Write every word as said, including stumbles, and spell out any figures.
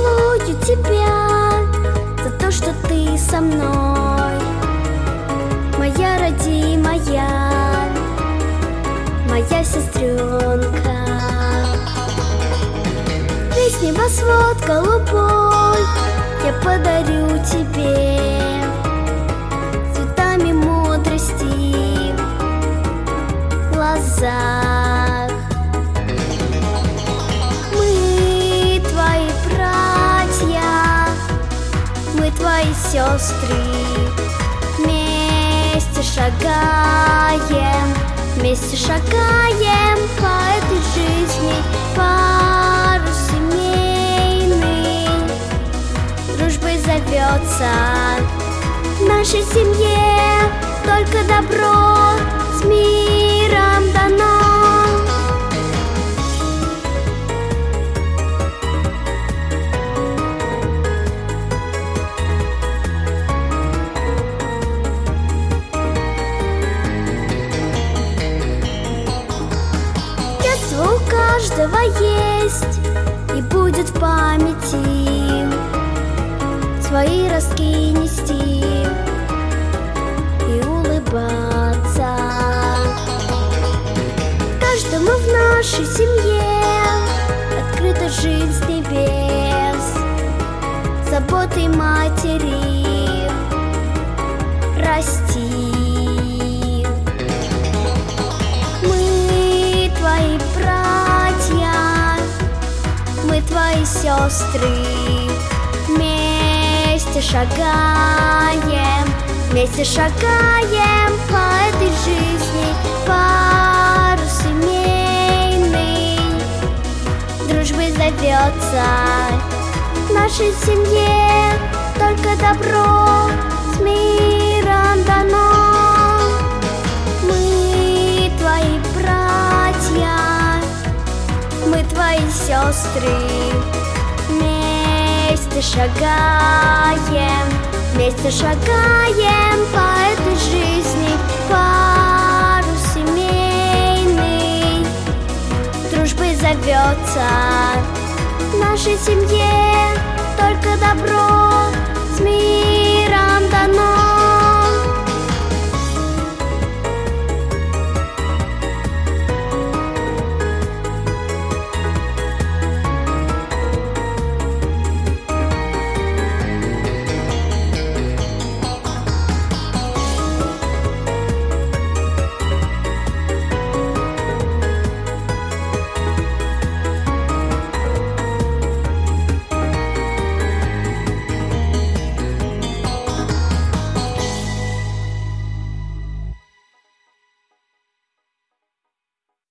целую тебя за то, что ты со мной, моя родимая, моя сестренка. Весь небосвод голубой я подарю тебе, цветами мудрости в глазах. Мы твои братья, мы твои сестры, вместе шагаем, вместе шагаем по этой жизни, парус семейный дружбой зовется. В нашей семье только добро с миром дано. У каждого есть и будет в памяти свои ростки нести и улыбаться. Каждому в нашей семье открыта жизнь с небес, заботой матери расти. Твои братья, мы твои сестры, вместе шагаем, вместе шагаем по этой жизни, парус семейный дружбой зовется. В нашей семье только добро с миром дано. Мы твои сестры, вместе шагаем, вместе шагаем по этой жизни, парус семейный дружбой зовется. В нашей семье